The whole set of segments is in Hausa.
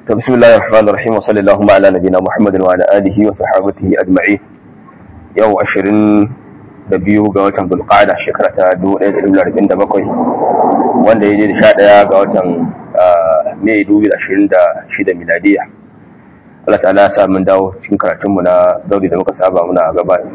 بسم الله الرحمن الرحيم وصلى اللهم على نبينا محمد وعلى آله وصحابته أجمعين. يوم 22 ga watan Zulqa'ada shekara ta 1447 wanda ya je da 11 ga watan Mai 2026 miladiya. Allah ta'ala ya sa mun dawo cikin karatunmu na zauri da muka saba muna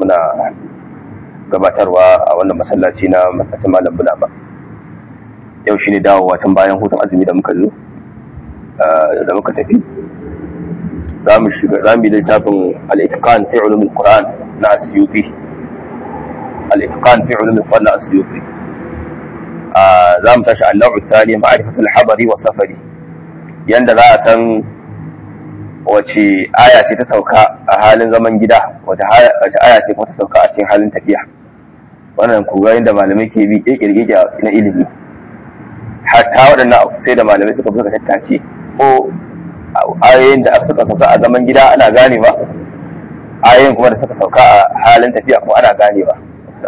gabatarwa a wannan masallaci na masallacin Malam Bulama. Yau shine dawowa tun bayan hutun azumi da muka zo. Da muka tafi za mu yi littafin al-itqan fi ulum al-Qur'an na Asyuti. al-itqan fi ulum al-Qur'an na Asyuti za mu tashi an-naw'u thani ma'rifatu al-habari wa safari, yanda za a san wace aya ce ta sauka a halin zaman gida, wace aya ce kuma ta sauka a cikin halin tafiya. Wannan kogarin da malamai ke bi kirkirge na ilimi, hatta waɗannan sai da malamai suka buga tattace ko ayoyin da suka sauka a zaman gida ana gane ba, ayoyin kuma da suka sauka a halin tafiya kuma ana gane ba.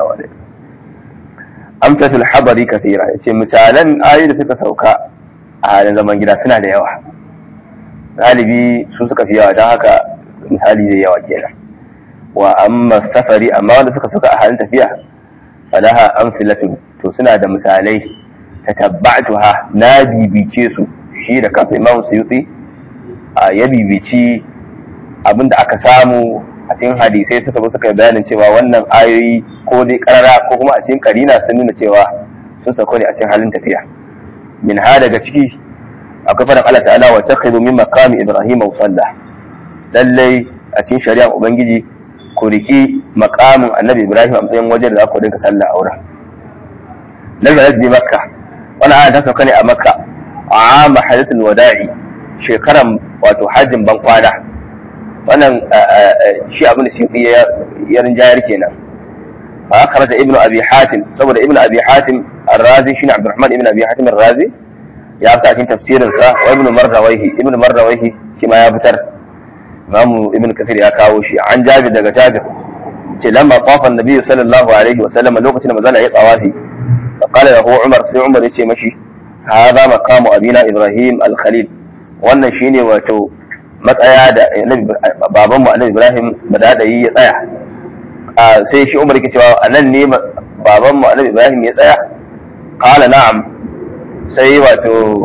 Amsatul habari kathira, yace misalan ayoyi da suka sauka a halin zaman gida suna da yawa, galibi su suka fi yawa, don haka misali zai yawa kenan. Wa amma safari, amma wanda suka sauka a halin tafiya falaha amsilatu, to suna da misalai tatabba'tuha, na bibice su. Shi da kansa Imam Suyuti ya bibici abinda aka samu a cikin hadisai, suka yi bayanin cewa wannan ayoyi ko dai karara ko kuma a cikin karina sun nuna cewa sun sauko ne a cikin halin tafiya. Min ha daga ciki akwai faɗin Allah ta'ala wa takhidhu min maqami Ibrahim musalla, lallai a cikin shari'ar Ubangiji ku riki maqamin Annabi Ibrahim a matsayin wajen da za ku dinga sallah a wurin. Nazarat bi Makka, wannan aya ta sauka ne a Makka a hajjatul wada'i, shekaran wato hajjin ban kwana. Wannan shi abin da shi ya rinjayar kenan. Fa akhraja ibnu abi hatim, saboda ibnu abi hatim ar-razi shine abdurrahman ibnu abi hatim ar-razi ya fita cikin tafsirin sa, wa ibnu marrawayhi shi ma ya fitar. Imam ibnu kathir ya kawo shi an jabir, daga jabir ce lamma tafa an-nabi sallallahu alaihi wa sallam, lokacin da manzo ya tsawafi, fa qala lahu umar, sai umar ya ce mashi هذا مقام أبينا إبراهيم الخليل, wannan shine wato matsaya da babanmu Annabi Ibrahim badadai ya tsaya. Sai shi Umar yake cewa anan ne babanmu Annabi Ibrahim ya tsaya? Qala na'am, sai wato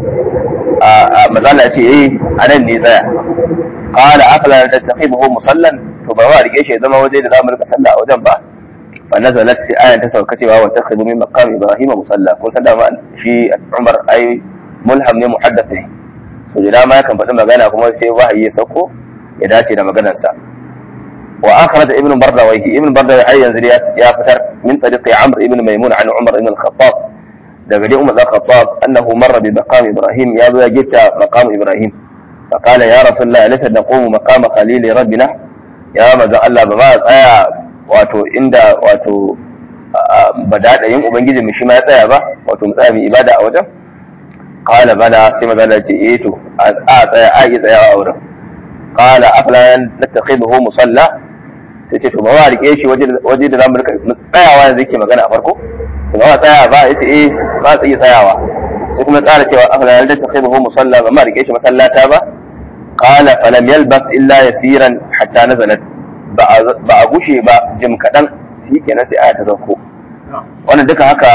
mazalla ce anan ne tsaya. Qala afala tattakhibuhu musallan, to ba wa rike shi zama waje da zamu rika sallah a wajen ba. Fa nazalat sai ayan ta sauka cewa wa takhidhu min maqam Ibrahim musalla, ko sallama shi Umar ai mulham ne, muhaddath ne, so da ma yakan faɗi magana kuma sai wahayi ya sauko ya dace da maganar sa. Wa akhraj ibn Bardawayhi, ibn Bardawayhi ai yanzu ya fitar min tariqi Amr ibn Maymun an Umar ibn al-Khattab, daga dai Umar al-Khattab annahu marra bi maqam Ibrahim, ya zo ya gitta maqam Ibrahim. Fa qala ya rasulullah laysa naqumu maqama khalil rabbina, ya manzo Allah ba ma tsaya wato inda wato badadayin ubangiji mu shi ma ya tsaya ba, wato mu tsaya mu ibada a wajen. Qala bala, sai magana ce to a tsaya a yi tsayawa a wurin. Qala afala natakhiduhu musalla, sai ce to ba wa rike shi waje da zamu rika tsayawa yanzu yake magana a farko, to ba tsaya ba, yace ba tsaya tsayawa, sai kuma tsara cewa afala natakhiduhu musalla, ba ma rike shi masallata ba. Qala falam yalbath illa yasiran hatta nazalat, ba a gushe ba jim kaɗan, shi kenan sai aya ta sauko. Wannan duka haka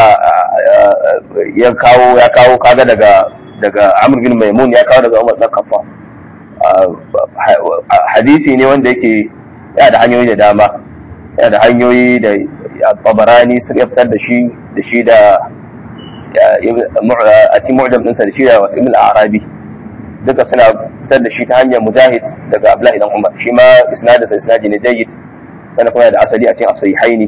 ya kawo kaga daga Amr bin Maimun, ya kawo daga Umar bin Khattab. Hadisi ne wanda yake yana da hanyoyi da dama, yana da hanyoyi da Tabarani sun fitar da shi da a cikin mu'jam ɗinsa da shi da Ibn al-Arabi, duka suna fitar da shi ta hanyar Mujahid daga Abdullahi dan Umar, shi ma isnadinsa isnadi ne jayyid, sannan kuma yana da asali a cikin as-sahihaini,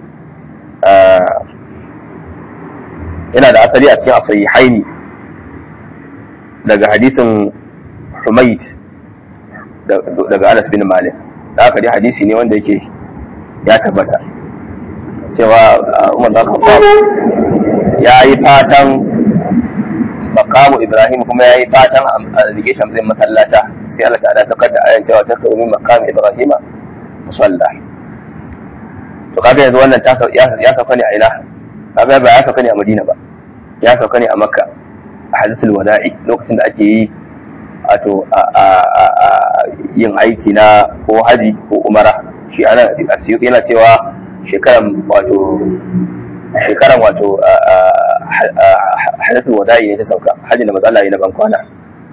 yana da asali a cikin as-sahihaini daga hadisin Humayd daga Anas bin Malik. Da haka dai hadisi ne wanda yake ya tabbata cewa Umar bin Khattab ya yi fatan maqamu Ibrahim, kuma ya yi fatan a rike shi a masallata, sai Allah ta'ala ta kada ayan cewa ta kawo min maqam Ibrahim musalla. To kaga yanzu wannan ya sauka ne a ina? Kaga ba ya sauka ne a Madina ba, ya sauka ne a Makka a hadisul wada'i, lokacin da ake yi wato yin aiki na ko haji ko umara. Shi ana Asyuti yana cewa shekaran wato hadathul wada'i ne ta sauka, hajji da matsala na ban kwana.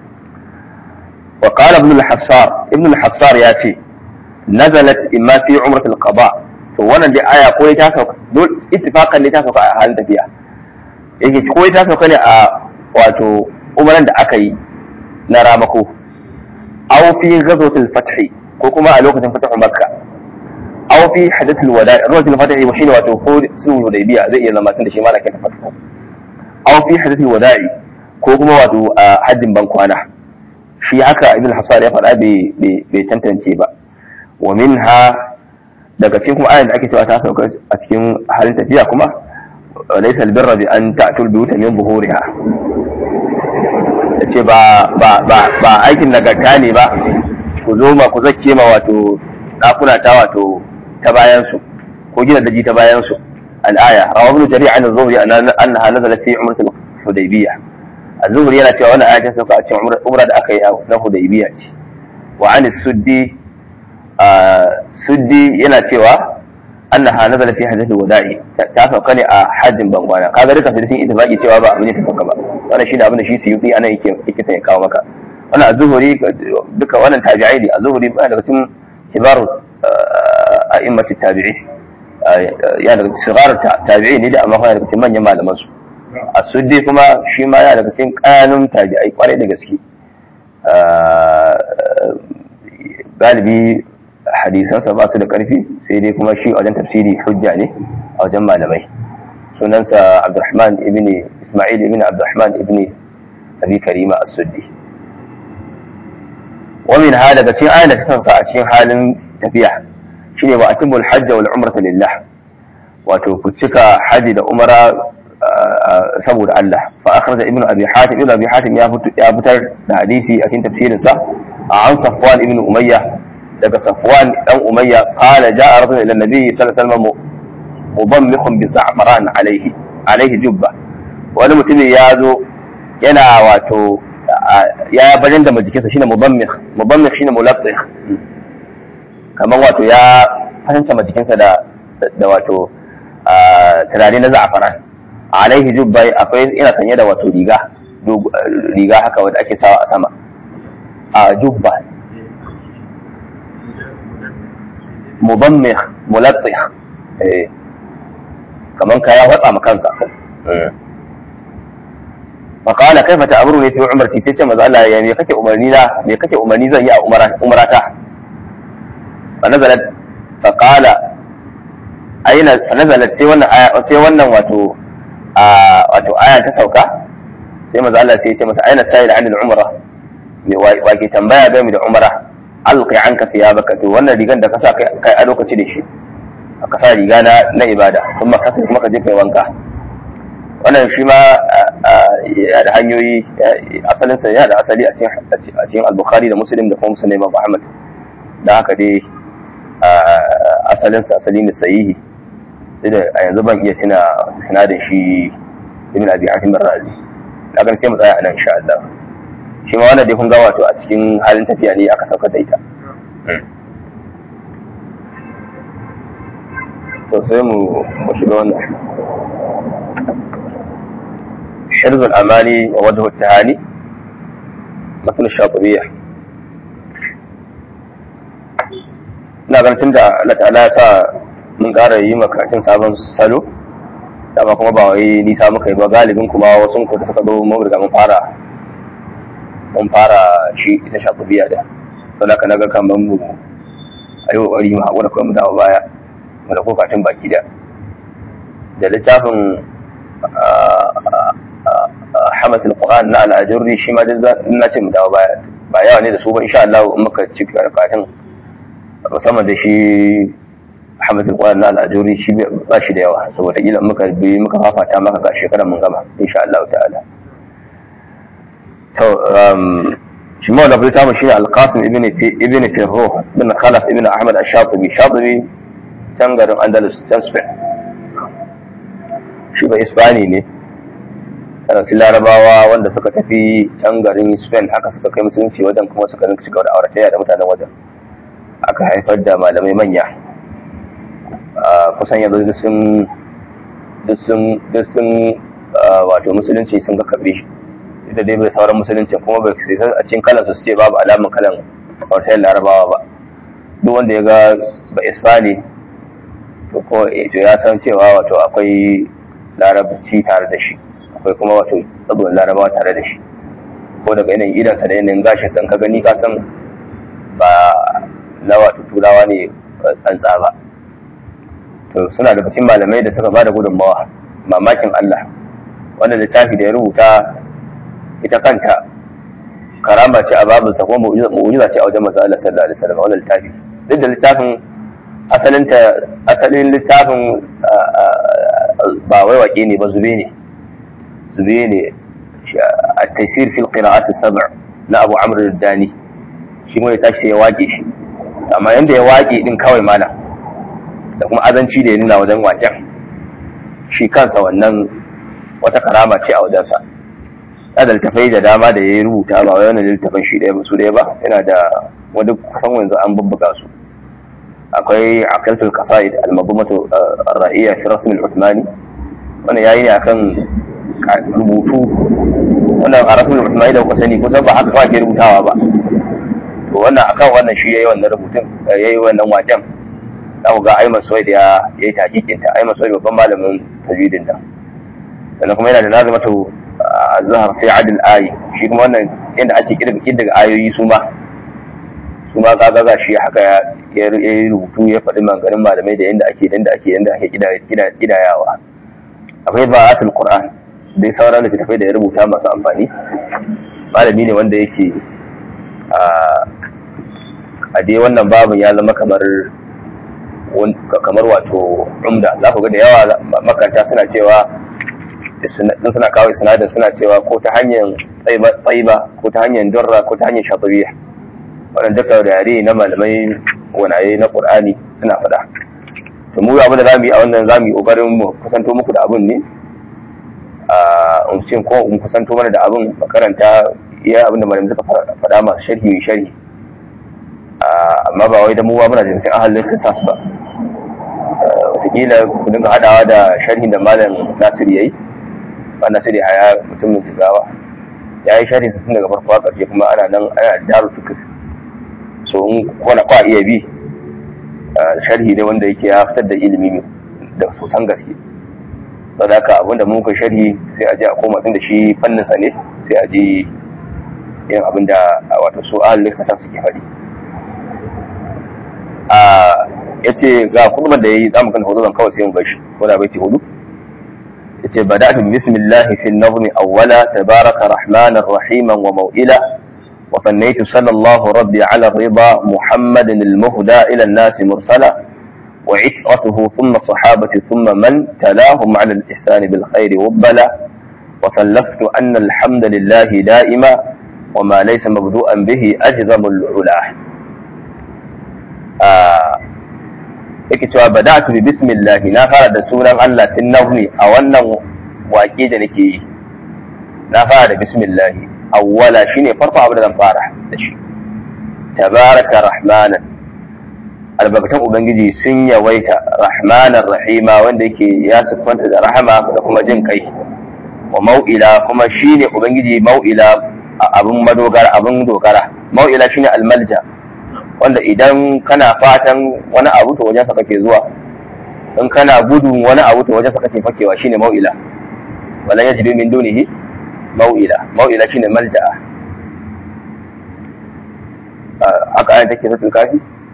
Wa qala ibn al-Hassar ya ce nazalat imma fi umratul qada, to wannan dai aya ko ta sauka dole ittifaqan ne ta sauka a halin tafiya, yake ko ta sauka ne a wato umran da aka yi na ramako, aw fi ghazwatul fath ko kuma a lokacin fatahu makka, aw fi hadathul wada'. ghazwatul fath shine wato ko sulhul hudaybiya zai iya zama tun da shi malakin fatahu, aw fi hadathul wada'i ko kuma wato hajjin ban kwana. Shi haka ibn Hassar ya faɗa bai tantance ba. Wa minha, daga cikin kuma ayan da ake cewa ta sauka a cikin halin tafiya kuma, laysa albirra bi an ta'tul buyuta min buhuriha, yace ba aikin nagarta ne ba ku zo ma ku zakke ma wato dakuna ta wato ta bayan su ko gina daji ta bayan su. al-aya rawahu Jari' an az-Zuhri annaha nazalat fi umratul Hudaybiyah. az-Zuhri yana cewa wannan aya ta sauka a cikin umra da aka yi na Hudaybiyah ce. Wa an as-Suddi yana cewa annaha nazala fi hadathil wada'i, ta sauka ne a hajjin bangwana. kaga duka sai sun ittifaqi cewa ba abin da ta sauka ba. Wannan shine abin da shi Suyuti anan yake sai ya kawo maka. Wannan az-Zuhri duka wannan tabi'ai ne. az-Zuhri ba daga cikin kibaru a'immat at-tabi'i, ya daga sigar tabi'i ne da amma kuma daga cikin manyan malaman su. as-Suddi kuma shi ma ya daga cikin kanun tabi'ai kwarai da gaske. galibi hadisansa ba su da ƙarfi, sai dai kuma shi wajen tafsiri hujja ne a wajen malamai. Sunansa Abdurrahman ibn Isma'il ibn Abdurrahman ibn Abi Karima as-Suddi. Wa min hada daga cikin ayan da ta sauka a cikin halin tafiya shine wa atimul hajj wal umrata lillah, wato ku cika haji da umara saboda Allah. Fa akhraja ibn Abi Hatim ya fitar da hadisi a cikin tafsirinsa an Safwan ibn Umayyah, daga Safwan dan Umayya, qala ja'a rajulun ila an-nabi sallallahu alaihi wasallam mudammikhun bi za'faran alayhi jubba. Wani mutum ya zo yana wato ya bayan da majikinsa shine mudammikh shine mulaqqih, kamar wato ya fahimta majikinsa da wato turare na za'faran alayhi jubba. akwai ina sanye da wato riga haka wanda ake sawa a sama, a jubba mudammikh mulaqqih, kaman kaya watsa ma kansa. fa qala kaifa ta'muruni fi umrati, sai ce manzo Allah ya me kake umarni zan yi a umrata. fa nazalat fa qala aina fa nazalat, sai wannan wato aya ta sauka. sai manzo Allah sai ya ce masa aina sa'il 'anil umra, me wa ke tambaya game da umra. alqi anka thiyabaka, to wannan rigan da ka sa kai a lokaci da shi, ka sa riga na ibada, kuma ka sai kuma ka je kai wanka. wannan shi ma ya da hanyoyi, asalin sa ya da asali a cikin al-Bukhari da Muslim da kuma Muslim Imam Ahmad. dan haka dai asalin sa asali ne sahihi, da a yanzu ban iya tuna sinadin shi Ibn Abi Hatim ar-Razi. daga sai mu tsaya anan insha Allah. shi ma wannan dai kun ga wato a cikin halin tafiya ne aka saukar da ita. to sai mu shiga wannan حرز الأماني ووجه التهاني مثل الشاطبية. ina ganin tun da Allah ta'ala ya sa mun ƙara yi makarancin sabon salo, dama kuma ba wai nisa muka yi ba. galibin kuma wasu ku da suka zo mun riga mun fara shi ita shafiya da to da kana ga kaman mu ayi kokari mu hakura kuma mu dawo baya mu da kokatin baki da littafin Hamat al-Quran na al-Ajurri, shi ma na ce mu dawo baya, ba yawa ne da su ba insha Allah. in muka ci karatun musamman da shi Hamat al-Quran na al-Ajurri, shi ba shi da yawa, saboda kila muka fafata maka ga shekarar mun gama insha Allah ta'ala. to shi ma da littafin shi ne al-Qasim ibn Firruh bin Khalaf ibn Ahmad ash-Shatibi. Shatibi can garin Andalus, can Spain, shi ba Hispani ne. sarauci larabawa wanda suka tafi can garin Spain haka suka kai musulunci wajen kuma suka rinka shiga da auratayya da mutanen wajen aka haifar da malamai manya kusan yanzu duk sun wato musulunci sun ga kabe ita dai bai sauran musulunci kuma bai sai a cikin kalan su ce babu alamun kalan auratayyar larabawa ba duk wanda ya ga ba Ispani to ya san cewa wato akwai larabci tare da shi akwai kuma wato tsabon larabawa tare da shi ko daga yanayin idansa da yanayin gashin san ka gani ka san ba na wato turawa ne tsantsa ba to suna da cikin malamai da suka ba da gudunmawa mamakin Allah wannan littafi da ya rubuta ita kanta karama ce a babinsa ko mu'jiza ce a wajen manzo Allah sallallahu alaihi wasallam wannan littafi duk da littafin asalin littafin ba wai waƙe ne ba zube ne at-taysir fi al-qira'at as-sab' na Abu Amr al-Dani shi ne tashi ya waƙe shi amma yanda ya waƙe din kawai mana da kuma azanci da ya nuna wajen waƙen shi kansa wannan wata karama ce a wajensa da littafai da dama da ya rubuta ba wai wannan littafin shi ɗaya ba su ɗaya ba yana da wani kusan yanzu an bubbuga su akwai aqaltul qasaid al-madhumatu ar-ra'iyya fi rasm al-uthmani wannan yayi ne akan rubutu wannan a rasm al-uthmani da kuka sani kusan ba haka kawai ke rubutawa ba to wannan akan wannan shi yayi wannan rubutun yayi wannan wajen za ku ga Ayman Suwaid ya yi taqiqin ta Ayman Suwaid babban malamin tajwidin da sannan kuma yana da nazimatu az-zahr fi adl ayi shi kuma wannan yanda ake kirga ayoyi su ma kaga ga shi haka ya rubutu ya faɗi manganin malamai da yanda ake kidayawa akwai ba'atul qur'an dai sauran littattafai da ya rubuta masu amfani malami ne wanda yake a dai wannan babin ya zama kamar wato umda za ku ga da yawa makaranta suna cewa suna kawo sinadin suna cewa ko ta hanyar tsaiba ko ta hanyar durra ko ta hanyar shatabiya wannan duka da yare na malamai wanaye na Qur'ani suna faɗa to mu abin da zamu yi a wannan zamu yi kokarin mu kusanto muku da abin ne in ko in kusanto mana da abin makaranta iya abin da malamai suka faɗa masu sharhi amma ba wai da mu ba muna da cikin ahalin kisas ba wataƙila ku dinga haɗawa da sharhin da malam Nasir yayi ba Nasir ya mutumin jigawa ya yi sharhin sa tun daga farko a ƙarshe kuma ana daru fikir so in kwana kwa iya bi sharhi ne wanda yake ya fitar da ilimi da sosan gaske saboda haka abinda mun kai sharhi sai a je a koma tun da shi fannin sa ne sai a je yin abinda wato su ahalin kisas suke faɗi yace ga kuma da yayi zamu kan hudu zan kawai sai mu bashi ko da baiti hudu yace bada'tu bi bismillah fi an-nazm awwala tabaraka rahmanar rahiman wa maw'ila wa fannaytu sallallahu rabbi ala ridha muhammadin al-muhda ila an-nas mursala wa itqatuhu thumma sahabati thumma man talahum ala al-ihsan bil khair wabbala wa thallaftu anna alhamdulillahi da'ima wa ma laysa mabdu'an bihi ajzamu al-ulah yake cewa bada'tu bi bismillah na fara da sunan Allah tun nazmi a wannan waƙe da nake yi na fara da bismillah awwala shine farko abu da zan fara da shi tabaraka rahmanan albarkatan ubangiji sun yawaita rahmanan rahima wanda yake ya siffanta da rahama da kuma jin kai wa mau'ila kuma shine ubangiji mau'ila abun dogara mau'ila shine almalja wanda idan kana fatan wani abu to wajensa kake zuwa in kana gudun wani abu to wajensa kake fakewa shine mau'ila walan yajidu min dunihi mau'ila shine malja'a haka ayan take fatul kafi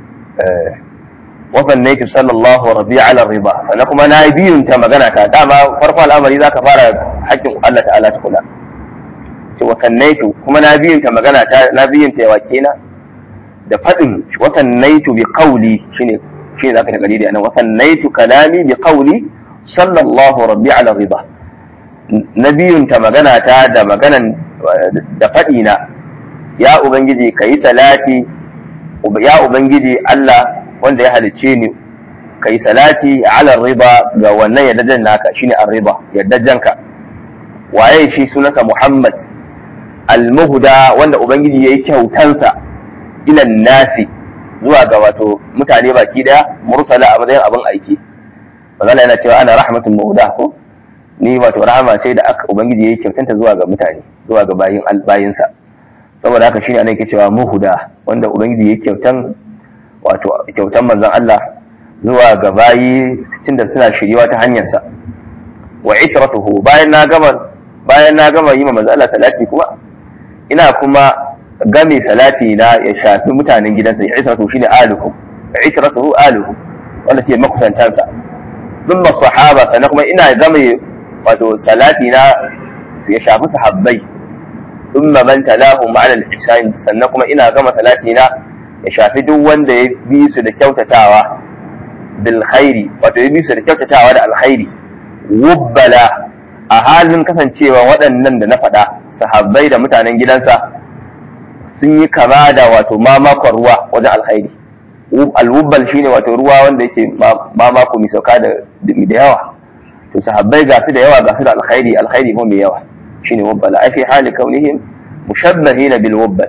wa fannaytu sallallahu rabi'a ala riba sannan kuma na biyun ta magana ta dama farko al'amari zaka fara haƙƙin Allah ta'ala tukuna ce wa fannaytu kuma na biyun ta magana ta na biyun ta wakena da faɗin watan naitu bi qawli shine zaka ta gari da nan watan naitu kalami bi qawli sallallahu rabbi ala riba nabiyun ta magana ta da maganan da faɗi na ya ubangiji kai salati ya ubangiji Allah wanda ya halice ni kai salati ala riba ga wannan yaddajan naka shine ar-riba yaddajanka waye shi sunansa Muhammad al-muhda wanda ubangiji yayi kyautansa ila nasi zuwa ga wato mutane baki daya mursala a matsayin abin aiki manzo yana cewa ana rahmatun muhda ko ni wato rahama ce da aka ubangiji yayi kyautanta zuwa ga mutane zuwa ga bayinsa saboda haka shine ana yake cewa muhda wanda ubangiji yayi kyautan manzon Allah zuwa ga bayi tunda suna shiriwa ta hanyar sa wa itratuhu bayan na gama yi ma manzon Allah salati kuma ina kuma game salati na ya shafi mutanen gidansa ya itratuhu shine aluhu itratuhu aluhu wanda shi makusantansa thumma sahaba sannan kuma ina game wato salati na ya shafi sahabbai thumma man talahu ma'al al-ihsan sannan kuma ina gama salati na ya shafi duk wanda ya bi su da kyautatawa bil khairi wato ya bi su da kyautatawa da alkhairi wubbala a halin kasancewa waɗannan da na faɗa sahabbai da mutanen gidansa sun yi kama da wato mamakon ruwa wajen alkhairi alwubbal shine wato ruwa wanda yake mamako mai sauka da yawa to sahabbai ga su da yawa ga su da alkhairi kuma mai yawa shine wubbala ai fi hali kaunihim mushabbahina bil wubbal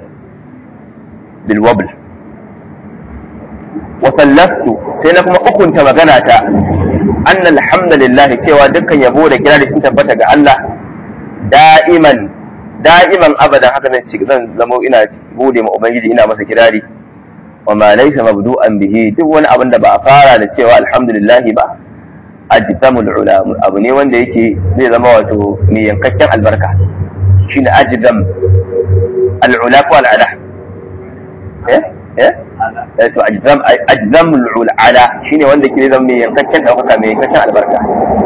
wa sallaftu sai na kuma ukunta magana ta anna alhamdulillah cewa dukkan yabo da kirari sun tabbata ga Allah da'iman abadan haka zan zamo ina gode ma ubangiji ina masa kirari wa ma laysa mabdu'an bihi duk wani abin da ba a fara da cewa alhamdulillah ba ajdamul ula abu ne wanda yake zai zama wato mai yankakken albarka shine ajdam al-ula ko al-ala to ajdamul ula shine wanda yake zama mai yankakken dauka mai yankakken albarka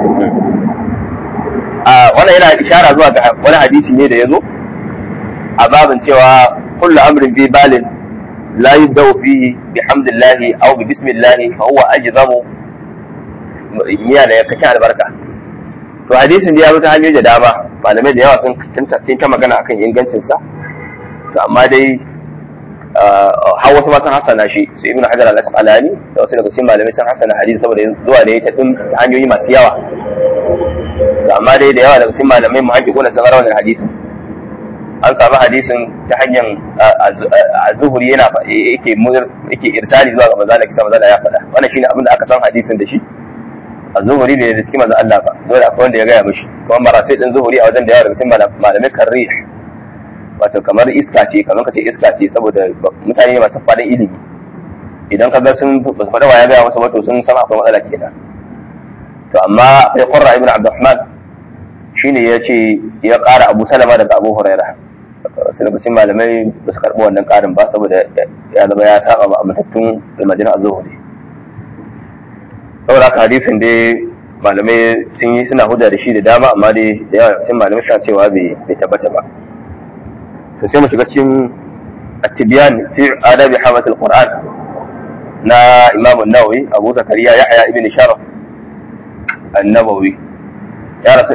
wannan yana ishara zuwa ga wani hadisi ne da yazo a babin cewa kullu amrin bi balin la yubda'u fihi bihamdillahi aw bi bismillahi fa huwa ajzamu miya da yankakken albarka to hadisin da ya wuta hanyoyi da dama malamai da yawa sun ta magana akan ingancin sa to amma dai har wasu ma sun hasana shi su ibnu hajar al-asqalani da wasu daga cikin malamai sun hasana hadisi saboda zuwa da ta hanyoyi masu yawa amma dai da yawa daga cikin malamai muhaqqiquna sun rawaita wannan hadisin an samu hadisin ta hanyar az-zuhri yana yake irsali zuwa ga manzo Allah kisa manzo Allah ya faɗa wannan shine abin da aka san hadisin da shi az-zuhri bai da cikin manzo Allah ba dole akwai wanda ya gaya mishi kuma marasil din zuhri a wajen da yawa daga cikin malamai karrih wato kamar iska ce kamar kace iska ce saboda mutane masu faɗin ilimi idan ka ga sun faɗa wa ya gaya masa wato sun san akwai matsala kenan to amma sai Qurra ibn Abdurrahman shine yace ya ƙara Abu Salama daga Abu Hurairah sai daga cikin malamai ba su karɓi wannan ƙarin ba saboda ya zama ya saba ma amintattun da Madina az-Zuhri saboda haka hadisin dai malamai suna hujja da shi da dama amma dai da yawa cikin malamai suna cewa bai tabbata ba to sai mu shiga cikin at-tibyan fi adabi hamat al-Qur'an na Imam an-Nawawi Abu Zakariya Yahya ibn Sharaf an-Nawawi ya rasu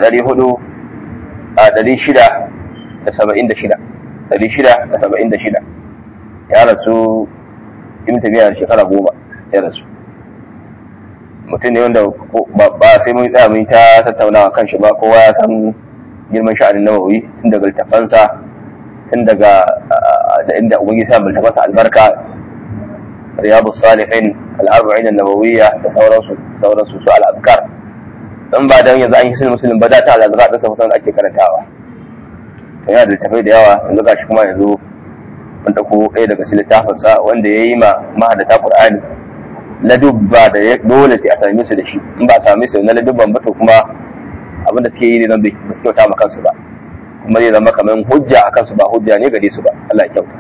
676 ya rasu ibn Taymiyyah shekara 10 ya rasu mutum ne wanda ba sai mun tsaya mun ta tattaunawa kan shi ba kowa ya san girman sha'anin Nawawi tun daga littafansa tun daga da inda ubangiji sa littafansa albarka riyadus salihin al-arba'in an-nawawiyya da sauransu su al-azkar dan ba dan yanzu an yi sunan muslim ba da ta al-azkar da sauran ake karantawa yana da littafai da yawa yanzu gashi kuma yanzu mun dauko ɗaya daga cikin littafinsa wanda yayi ma mahadata Qur'ani ladubba da dole sai a same su da shi in ba a same su na ladubban ba to kuma abin da suke yi ne zan ba su kyauta ma kansu ba kuma zai zama kamar hujja a kansu ba hujja ne gare su ba Allah ya kyauta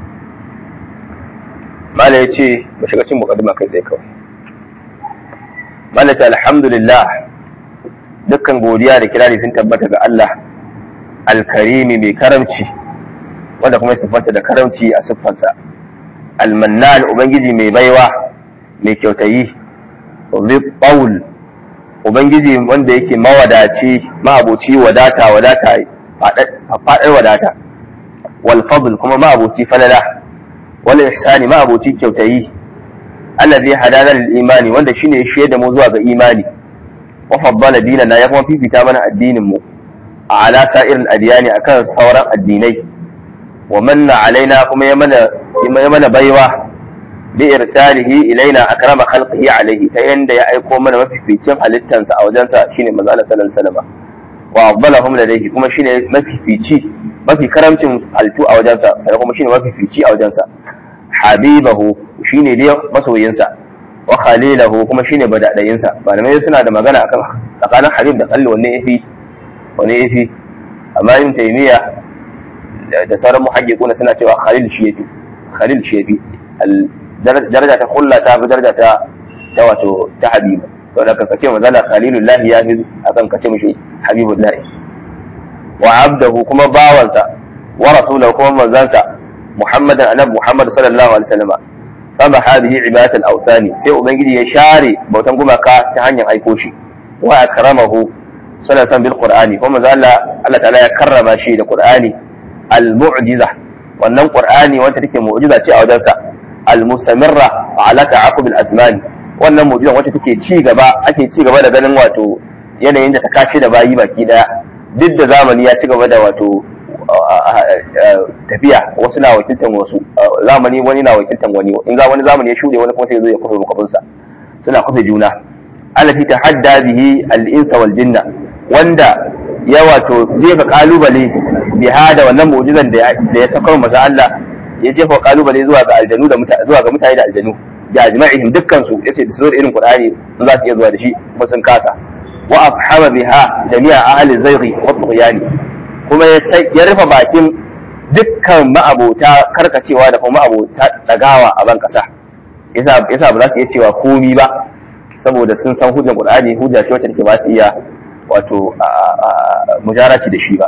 mala ya ce mu shiga cin mukaddima kai tsaye kawai mala ta alhamdulillah dukkan godiya da kirari sun tabbata ga Allah alkarimi mai karamci wanda kuma ya siffanta da karamci a siffansa almannan ubangiji mai baiwa mai kyautayi qaul ubangiji wanda yake mawadaci ma'abuci wadata faɗar wadata wal fadl kuma ma'abuci falala wal ihsani ma'abuci kyautayi allazi hadana lil imani wanda shine ya shiyar da mu zuwa ga imani wa faddala dinana ya kuma fifita mana addinin mu ala sa'ir al-adyani akan sauran addinai wa manna alaina kuma ya mana baiwa bi irsalihi ilaina akrama khalqihi alaihi ta yanda ya aiko mana mafificin halittansa a wajensa shine manzo Allah sallallahu alaihi wasallam wa afdalahum ladayhi kuma shine mafi karamcin halittu a wajensa sai kuma shine mafifici a wajensa habibahu shine dai masoyinsa wa khalilahu kuma shine badadayinsa malamai suna da magana akan tsakanin habib da khalil wanne yafi amma ibn taymiya da sauran muhaqqiquna suna cewa khalil shi yafi daraja ta kulla ta fi daraja ta wato ta habibu to da ka ce manzala khalilullah ya fi akan ka ce mishi habibullah wa abdahu kuma bawansa wa rasulahu kuma manzansa muhammadan annabi muhammad sallallahu alaihi wasallam fama hadhihi ibadat al-awthani sai ubangiji ya share bautan gumaka ta hanyar aiko shi wa akramahu sallallahu alaihi bil qur'ani kuma Allah ta'ala ya karrama shi da qur'ani al-mu'jiza wannan qur'ani wanda take mu'jiza ce a wajensa al-mustamirra ala ta'aqub al-azman wannan mu'jiza wacce take ake ci gaba da ganin wato yanayin da ta kashe da bayi baki daya duk da zamani ya ci gaba da wato tafiya wasu na wakiltan wasu zamani wani na wakiltan wani in ga wani zamani ya shuɗe wani kuma sai zo ya kufe makwafinsa suna kufe juna allati tahadda bihi al-insa wal jinna wanda ya wato jefa kalubale biha da wannan mu'jizan da ya saka masa Allah ya jefa kalubale zuwa ga aljanu da zuwa ga mutane da aljanu da ajma'ihim dukkan su yace da su irin qur'ani sun za su iya zuwa da shi kuma sun kasa wa afhama biha jami'a ahli zayri wa tughyani kuma ya rufe bakin dukkan ma'abota karkacewa da kuma ma'abota dagawa a ban kasa yasa ba za su iya cewa komi ba saboda sun san hujjar qur'ani hujja ce wacce take ba su iya wato mujaraci da shi ba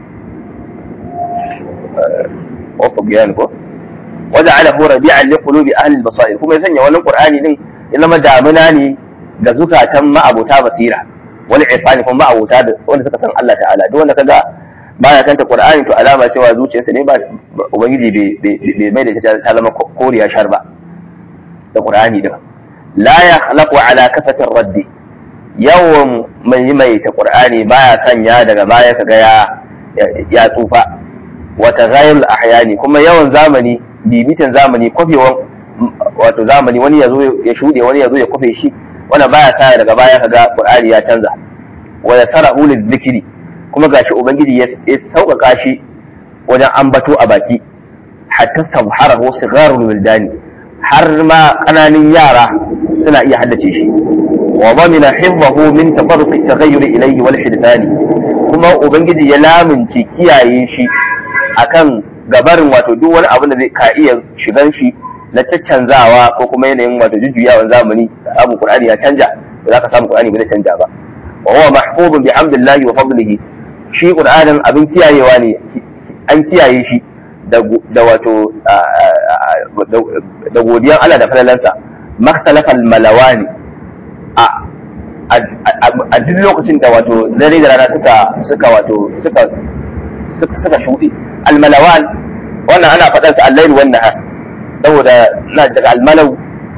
wa tughyani ko waja'alahu rabi'an li qulubi ahli al-basair kuma ya sanya wannan qur'ani din ya zama damuna ne ga zukatan ma'abota basira wani ifani kuma ma'abota wanda suka san Allah ta'ala duk wanda kaga baya kanta qur'ani to alama cewa zuciyarsa ne ba ubangiji bai mai da ta zama koriya shar ba da qur'ani din la yakhlaqu ala kafatir radd yawan mai ta qur'ani baya sanya daga baya kaga ya tsufa wa taghayyul ahyani kuma yawan zamani bibitan zamani kofewan wato zamani wani yazo ya shude wani yazo ya kofe shi wannan baya sa daga baya kaga qur'ani ya canza wa yasarahu lidhikri kuma gashi ubangiji ya sauƙaƙa shi wajen ambato a baki hatta sabharahu sigharul wildani har ma kananin yara suna iya haddace shi wa dhamina hifzahu min tafarruq at-taghayyur ilayhi wal hidthani kuma ubangiji ya lamunci kiyaye shi akan gabarin wato duk wani abu da zai ka iya shigan shi na caccanzawa ko kuma yanayin wato jujjuyawan zamani samun qur'ani ya canja ba za ka samu qur'ani ba zai canja ba wa huwa mahfuzun bihamdillahi wa fadlihi shi qur'anin abin kiyayewa ne an kiyaye shi da wato da godiyan Allah da falalansa makhtalafa al-malawani a duk lokacin da wato dare da rana suka shuɗe al-malawan wannan ana faɗar sa al-layl wan nahar saboda na daga al-malaw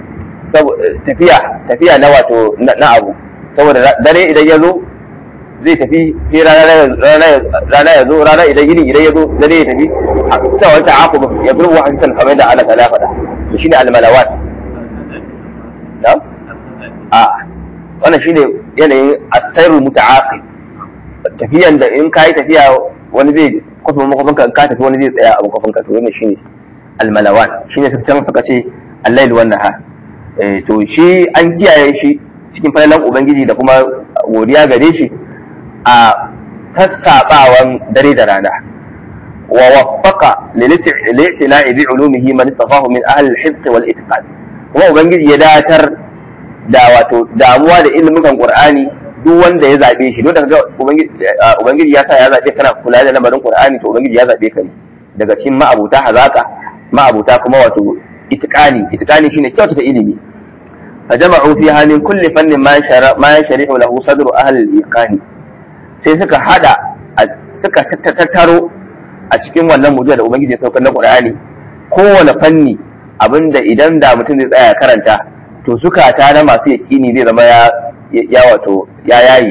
tafiya na wato na abu saboda dare idan ya zo zai tafi sai rana ya zo rana idan ya zo dare ya tafi ta wata aqub ya burbu hasan kamar da Allah ta faɗa shine al-malawan na'am wannan shine yanayin as-sayrul muta'aqib tafiyan da in kai tafiya wani zai kwafa makofin ka tafi wani zai tsaya a makofin ka to wannan shine al-malawan shine suka ce al-layl wan nahar to shi an kiyaye shi cikin falalan ubangiji da kuma godiya gare shi a sassabawan dare da rana wa waffaqa lil-i'tina'i bi ulumihi man istafahu min ahli al-hifz wal itqan kuma ubangiji ya datar da wato damuwa da ilimin Qur'ani duk wanda ya zabe shi don daga ubangiji ya sa ya zabe kana kula da lamarin Qur'ani to ubangiji ya zabe kai daga cikin ma'abuta hazaka ma'abuta kuma wato itqani shine kyautata ilimi fajama'u fiha min kulli fannin ma yashrihu lahu sadru ahli al-iqani sai suka tattaro a cikin wannan mu'jiza da ubangiji ya saukar na Qur'ani kowane fanni abinda idan da mutum zai tsaya karanta to zukata na masu yaqini zai zama ya wato ya yayi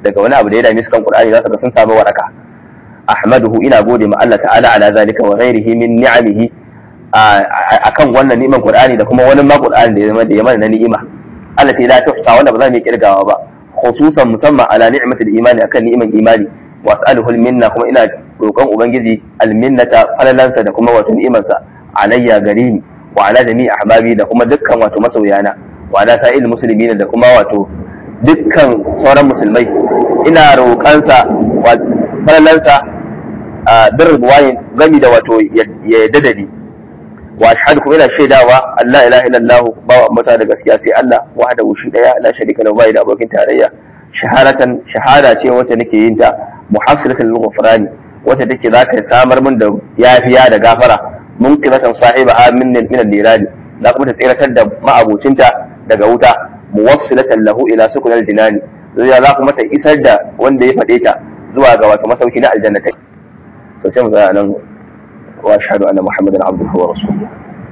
daga wani abu da ya dame su kan Qur'ani za su ga sun samu waraka. Ahmaduhu, ina gode ma Allah ta'ala ala zalika wa ghairihi min ni'amihi akan wannan ni'imar Qur'ani da kuma wani ma Qur'ani da ya mana na ni'ima allati la tuhsa, wanda ba za mu kirgawa ba, khususan musamman ala ni'matil imani, akan ni'imar imani. Was'aluhu al-minna, kuma ina roƙon ubangiji al-minnata, falalansa da kuma wato ni'imarsa alayya gare ni wa ala jami'i ahbabi, da kuma dukkan wato masoyana, wa ala sa'il muslimin, da kuma wato dukkan sauran musulmai. Ina roƙansa falalansa birruwayin gami da wato ya yadda da ni. Wa ashhadu, kuma ina shaidawa Allah ilaha illallah, ba mata da gaskiya sai Allah wahdahu shi daya, la sharika lahu, bai da abokin tarayya. Shahada ce wacce nake yin ta muhassiratul ghufrani, wacce take zaka samar min da yafiya da gafara, munqidatan sahibaha min al-nirani, za kuma ta tsiratar da ma'abocinta daga wuta, muwassilatan lahu ila sukunal jinani, zai za kuma ta isar da wanda ya fade ta zuwa ga wato masauki na aljanna. To sai mu tsaya nan, wa ashhadu anna muhammadan abduhu wa rasuluhu.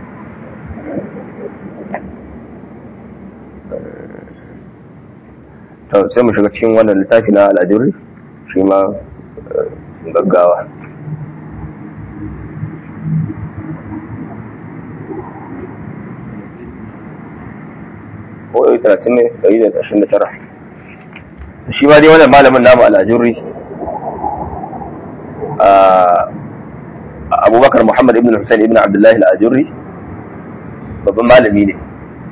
To sai mu shiga cikin wannan littafi na al-ajurri, shi ma gaggawa. Ko 30 ne, 129. Shi ma dai wannan malamin namu al-ajurri, Abubakar Muhammad ibn Hussein ibn Abdullah al-Ajurri, babban malami ne.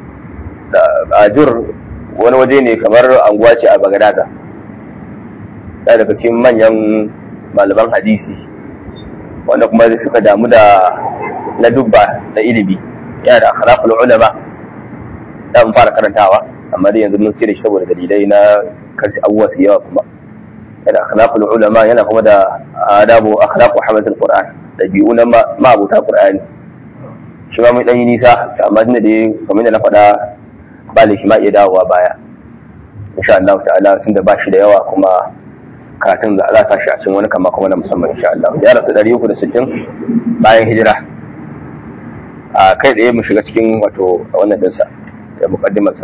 Ajur wani waje ne kamar anguwa ce a Bagadaza, da daga cikin manyan malaman hadisi wanda kuma suka damu da ladubba da ilimi. Yana da akhlaqul ulama, da mun fara karantawa, amma dai yanzu mun tsire shi saboda dalilai na kansu abubuwa su yawa. Kuma yana akhlaqul ulama, yana kuma da adabu akhlaqu hamatul Qur'an, dabi'u na ma'abuta Qur'ani. Shi ma mun dan yi nisa, amma tunda da kamar da na faɗa ba shi ma iya dawowa baya insha Allah ta'ala, tunda ba shi da yawa kuma karatun za a tashi a cikin wani kama kuma na musamman insha Allah. Ya rasu 360 bayan hijira. A kai tsaye mu shiga cikin wato wannan dinsa da muqaddimarsa.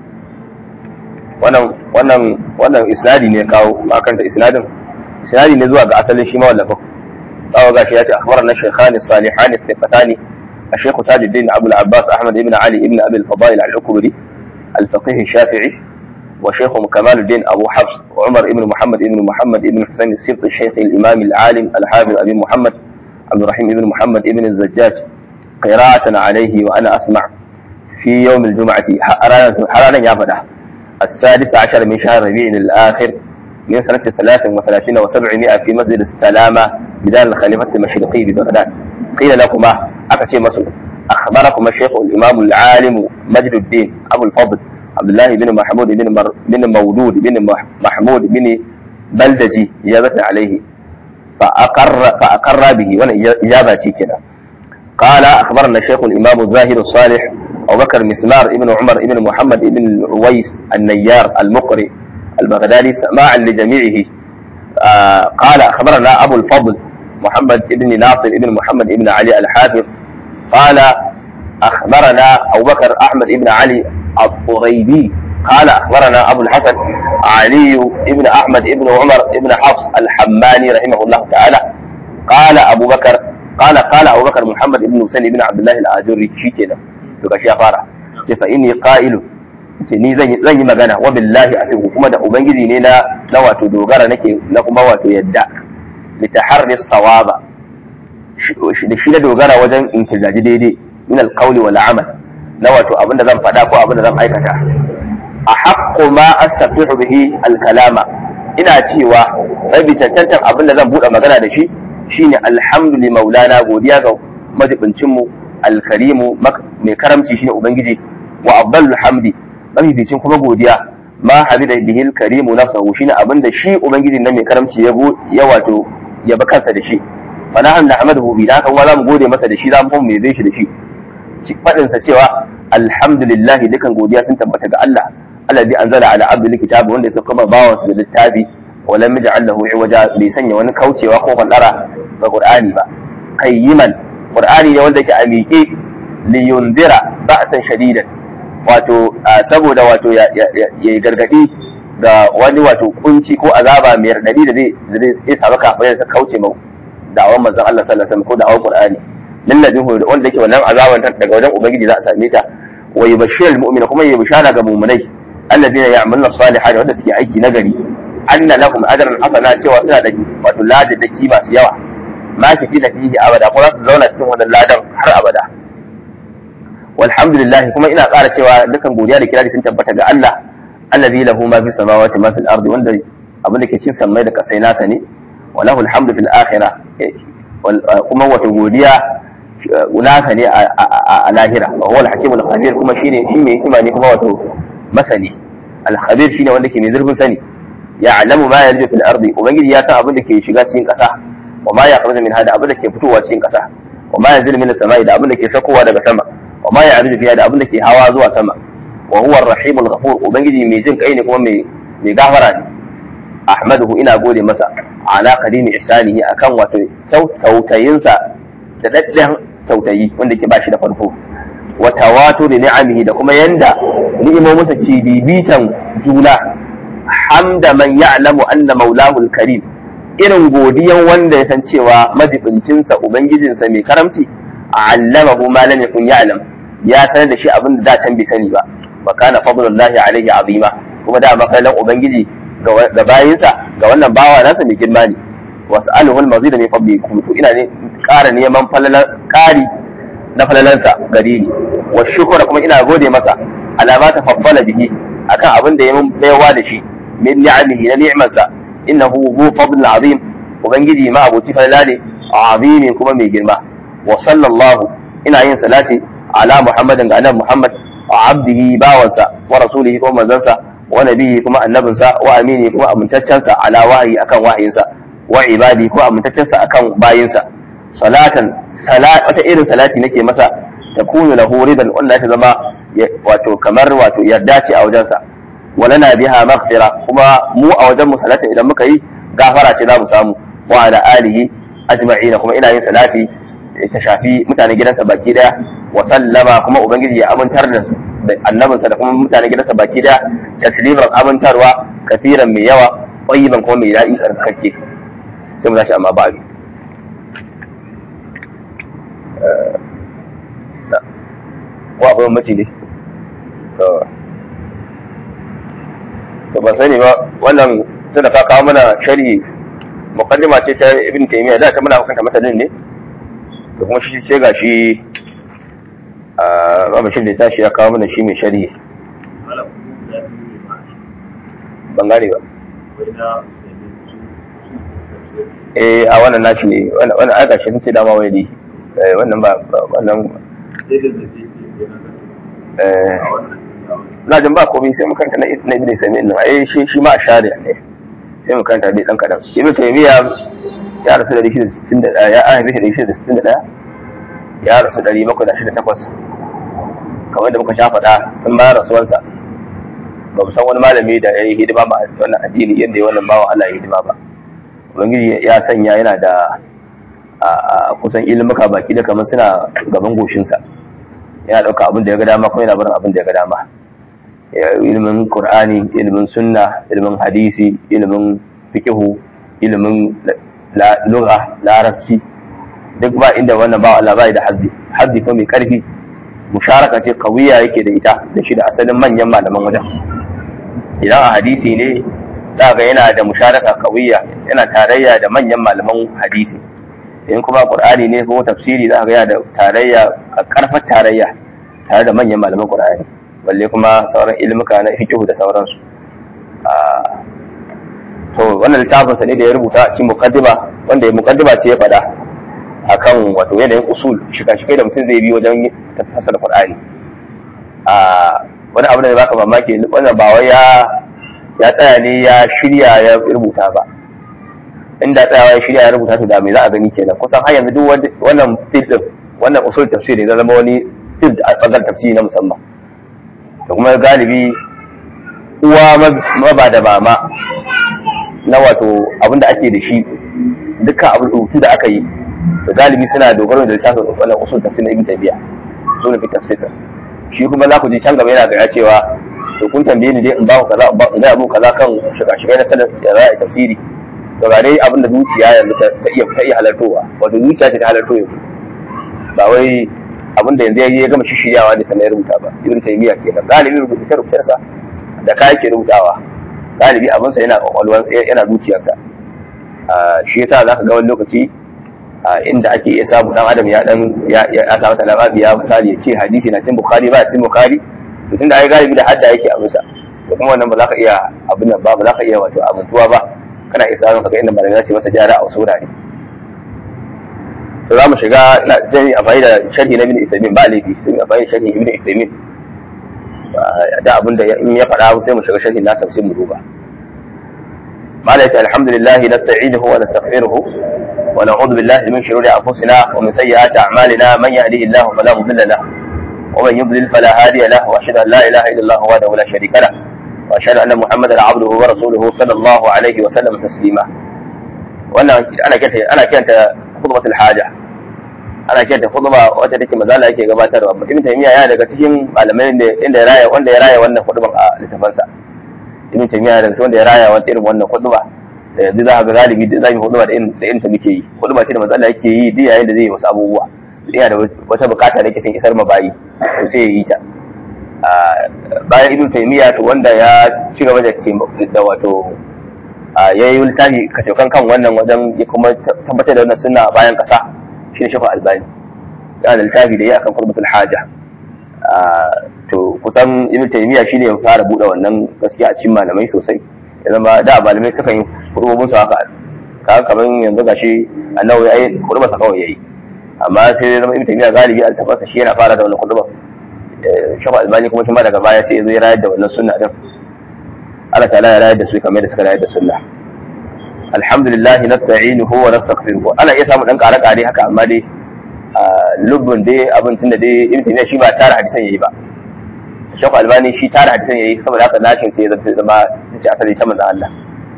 Wannan isnadi ne kawo akan da isnadi ne zuwa ga asalin shi ma wallafa. Kawo gashi ya ce akhbarana shaykhani salihani thiqatani الشيخ تاج الدين أبو العباس أحمد بن علي بن أبي الفضائل العكبري الفقيه الشافعي، وشيخ كمال الدين أبو حفص وعمر بن محمد بن حسين السبط الشيخ الإمام العالم الحافظ أبي محمد عبد الرحيم بن محمد بن الزجاج، قراءة عليه وأنا أسمع في يوم الجمعة حرانا يافده 16 من شهر ربيع الآخر من سنة 33 و700 في مسجد السلامة بدار الخليفة المشرقي ببغداد. قيل لكما أكتشي مصر أخبركم الشيخ الإمام العالم مجد الدين أبو الفضل عبد الله بن محمود بن مولود بن محمود بن بلدجي إجابة عليه فأقر به وأنا إجابة كده. قال أخبرنا الشيخ الإمام الزاهد الصالح أبو بكر مسمار ابن عمر ابن محمد ابن رويس النيار المقري البغدادي سماعا لجميعه. قال أخبرنا أبو الفضل محمد ابن ناصر ابن محمد ابن علي الحافظ. قال أخبرنا أبو بكر أحمد ابن علي الطغيبي. قال أخبرنا أبو الحسن علي ابن أحمد ابن عمر ابن حفص الحماني رحمه الله تعالى. قال أبو بكر محمد ابن حسين ابن عبد الله الآجري شيكنا فكشي فارع فإني قائل ni zan yi magana wa billahi afiku, kuma da ubangiji ne na wato dogara nake na kuma wato yadda litaharris sawaba, da shi da dogara wajen intizaji daidai min alqawli wal amal, na wato abinda zan faɗa ko abinda zan aikata. A haqqu ma astafihu bihi alkalama, ina cewa rabi cancantan abinda zan buɗe magana da shi shine alhamdulillah maulana, godiya ga majibincin mu alkarimu mai karamci shine ubangiji, wa afdalul hamdi, mafificin kuma godiya ma habida bihi alkarimu nafsuhu, shine abinda shi ubangiji nan mai karamci ya wato ya ba kansa da shi. fa nahnu nahmaduhu bi, da kan wa zamu gode masa da shi, zamu kuma mai shi da shi. Fadin sa cewa alhamdulillah, dukan godiya sun tabbata ga Allah alladhi anzala ala abdil kitab, wanda ya sauka ma bawansa da littafi, wa lam yaj'al lahu iwaja, bai sanya wani kaucewa ko fadara ga Qur'ani ba. Qayyiman, Qur'ani ne wanda yake a miƙe, li yundira ba'san shadidan, wato saboda wato ya gargadi ga wani wato kunci ko azaba mai radadi da zai samu kafirai da kauce ma da'awan manzon Allah sallallahu alaihi wasallam ko da'awan Qur'ani min ladunhu wanda yake wannan azaban daga wajen ubangiji za a same ta wa yubashshirul mu'mina kuma yayi bishara ga mu'minai alladheena ya'maluna as-salihati wanda suke aiki nagari anna lahum ajran hasana cewa suna da wato ladan da kima su yawa ma kifi da fihi abada kuma su zauna cikin wannan ladan har abada walhamdulillah kuma ina ƙara cewa dukan godiya da kirari sun tabbata ga Allah alladhi lahu ma fi samawati ma fil ardi wanda abin da ke cikin sammai da kasai nasa ne wa lahu alhamdu fil akhirah kuma wata godiya nasa ne a lahira wa huwa al-hakim al-khabir kuma shine shi mai hikima ne kuma wato masani al-khabir shine wanda ke mai zurfin sani ya'lamu ma yarju fil ardi ubangiji ya san abin da ke shiga cikin kasa wa ma yakhruju min hada abin da ke fitowa cikin kasa wa ma yanzilu min as-sama'i da abin da ke sakowa daga sama wa ma ya'ruju fiha da abin da ke hawa zuwa sama wa huwa ar-rahim al-ghafur ubangiji mai jin kai ne kuma mai gafara ne ahmaduhu ina gode masa ala qadimi ihsanihi akan wato tautayinsa da daddan tautayi wanda ke bashi da farko wa tawatur ni'amihi da kuma yanda ni'imominsa ke bibitan juna hamda man ya'lamu anna maulahu al-karim irin godiyan wanda ya san cewa majibincinsa ubangijinsa mai karamci allamahu ma lam yakun ya'lam ya sanar da shi abin da can bai sani ba wa kana fadlullahi alaihi azima kuma da makalan ubangiji ga bayinsa ga wannan bawa nasa mai girma ne was'aluhu al-mazid min fadli to ina ne ƙara neman ƙari na falalansa gare ni wa shukura kuma ina gode masa alama ta faddala bihi akan abin da ya mun baiwa da shi min ni'amihi na ni'mansa innahu hu fadl azim ubangiji ma abuci falala ne azimi kuma mai girma wa sallallahu ina yin salati ala muhammadin ga annabi muhammad wa abdihi bawansa wa rasulihi kuma manzansa wa nabihi kuma annabinsa wa amini kuma amintaccensa ala wahayi akan wahayinsa wa ibadi ko amintaccensa akan bayinsa salatan wata irin salati nake masa takunu lahu ridan wanda ta zama wato kamar wato yarda ce a wajensa walana biha maghfira kuma mu a wajen mu salatin idan muka yi gafara ce za mu samu wa ala alihi ajma'ina kuma ina yin salati ta shafi mutanen gidansa baki daya wa sallama kuma ubangiji ya amintar da annabinsa da kuma mutanen gidansa baki daya tasliman amintarwa kafiran mai yawa tayyiban kuma mai daɗi tsarkake sai mu tashi amma ba abi wa akwai mace ne to ba sani ba wannan tana ka kawo mana sharhi muqaddima ce ta ibn taymiya da ta muna kanta matanin ne da kuma shi sai gashi babu shi da tashi ya kawo mana shi mai sharhi ban gane ba a wannan nashi ne wannan aka shi ce dama wai ne wannan ba wannan na jin ba komai sai mu kanta na ibn sami din shi ma a shari'a ne sai mu kanta dai dan kadan ibn taymiya ya rasu da 161 ya haife shi da 161 ya rasu 768 kamar da muka sha faɗa tun bayan rasuwarsa ba mu san wani malami da ya yi hidima ba wannan addini yadda ya wannan bawan Allah ya hidima ba ubangiji ya sanya yana da kusan ilimuka baki da kamar suna gaban goshinsa yana ɗauka abin da ya ga dama kuma yana barin abin da ya ga dama ilimin qur'ani ilimin sunna ilimin hadisi ilimin fiqhu ilimin lugha larabci duk ba inda wannan ba Allah bai da haddi ko mai karfi musharaka ce kawiya yake da ita da shi da asalin manyan malaman wajen idan a hadisi ne za ga yana da musharaka kawiya yana tarayya da manyan malaman hadisi in kuma qur'ani ne ko tafsiri za ga yana da tarayya a karfar tarayya tare da manyan malaman qur'ani balle kuma sauran ilmuka na fiqh da sauransu to wannan littafin sa ne da ya rubuta a cikin muqaddima wanda muqaddima ce ya fada akan wato yanayin usul shika-shikai da mutum zai bi wajen tafsir qur'ani wani abu da baka mamaki wannan ba wai ya tsaya ne ya shirya ya rubuta ba inda tsayawa ya shirya ya rubuta to da me za a gani kenan kusan har yanzu duk wannan field din wannan usul tafsiri zai zama wani field a tsagar tafsiri na musamman da kuma galibi uwa maba da mama na wato abin da ake da shi dukkan abin rubutu da aka yi da galibi suna dogaro da littafin wannan usul tafsir na ibn tabiya so ne fi tafsir shi kuma za ku ji can gaba yana ga cewa to kun tambaye ni dai in ba ku kaza in ga abu kaza kan shiga na sanar da za a yi tafsiri to ga dai abin da zuciya yanzu ta iya halartowa wato zuciya ce ta halarto yanzu ba wai abin da yanzu ya gama shiryawa ne sannan ya rubuta ba ibn taymiya kenan galibi rubutarsa da kai ke rubutawa galibi abinsa yana kwakwalwa yana zuciyarsa shi yasa zaka ga wani lokaci inda ake iya samu dan adam ya samu talababi ya misali ya ce hadisi na cin bukhari ba cin bukhari to tunda ai galibi da hadda yake abinsa to kuma wannan ba za ka iya abin nan ba za ka iya wato abuntuwa ba kana iya samun kaga inda malamai ce masa jara a wasu wurare to za mu shiga sai a fa'i da sharhi na ibn Uthaymeen ba laifi sai a fa'i da sharhi ibn Uthaymeen da abin da in ya faɗa sai mu shiga sharhi nasa sai mu duba قال الحمد لله نستعينه ونستغفره ونعوذ بالله من شرور انفسنا ومن سيئات اعمالنا من يهده الله فلا مضل له ومن يضلل فلا هادي له واشهد ان لا اله الا الله وحده لا شريك له واشهد ان محمدا عبده ورسوله صلى الله عليه وسلم تسليما وانا انا كنت خطبه الحاجه ana kiyanta khutba wacce take mazala yake gabatarwa ibn taymiya yana daga cikin malamai inda ya raya wannan khutban a littafansa ibn taymiya daga wanda ya raya wani irin wannan khutba da yanzu za ka ga galibi da zamu khutba da irin ta muke yi khutba ce da mazala yake yi duk yayin da zai yi wasu abubuwa yana da wata bukata da yake son isar mabayi to sai ya yi ta bayan ibn taymiya to wanda ya ci gaba da wato ya yi littafi kacokan kan wannan wajen ya kuma tabbatar da wannan sunna bayan kasa shi ne shafa albani yana da littafi da ya akan qurbatul haja to kusan ibn taymiya shine ya fara bude wannan gaskiya a cikin malamai sosai ya zama da malamai suka yi qurbun su haka kamar yanzu gashi annabi yayi qurba sa kawai yayi amma sai ya zama ibn taymiya galibi al-tafasa shi yana fara da wannan qurba shafa albani kuma shi ma daga baya sai ya zo ya rayar da wannan sunna din Allah ta'ala ya rayar da su kamar da suka rayar da sunna alhamdulillah nasta'inuhu wa nastaghfiruhu ana iya samu dan kare haka amma dai lubbun dai abin tunda dai ibn taymiya shi ba tara hadisan yayi ba shaykh albani shi tara hadisan yayi saboda haka nashin sai ya zama ce asali ta manzo Allah